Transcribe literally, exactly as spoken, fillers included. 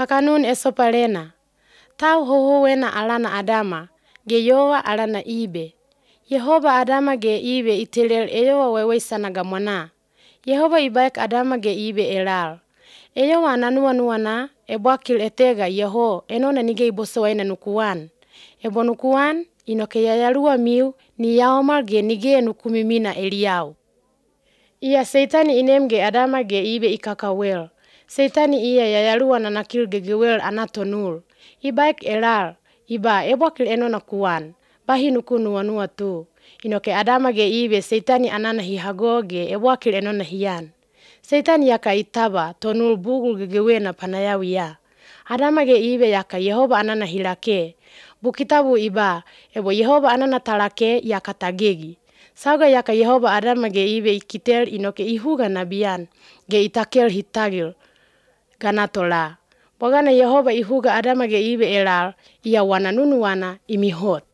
kakanun esopalena. Tau hohowena alana Adama, ge yowa alana ibe. Yehova Adama ge ibe itelel eyowa wewe sanaga mwana. Yehova ibaik Adama ge ibe elal. Eyowa nanua nuana, ebwakil etega Yeho, enona nige iboso waina nukuan. Ebo nukuan, inoke yayalua miu, ni yaomal ge nige nukumimina Eliau. Ia seitani inem ge Adama ge ibe ikakawel. Seitani iya yayalua nanakil gegewel anatonul. Ibaik elal, iba ebwakil enona kuan. Bahi nuku nua nua tu. Inoke Adama ge ibe seitani anana hihagoge ebwakil enona hiyan. Seitani yaka itaba tonul bugul gegewena panayawi ya. Adama ge ibe yaka Yehova anana hilake. Bukitabu iba, ebo Yehova anana talake yaka tagegi. Sauga yaka Yehova Adama ge ibe ikitel inoke ihuga nabian. Ge itakel hitagil. Ganatola. Bogana Yehova ihuga Adama ge ibe elal, iya wana nunu wana imihot.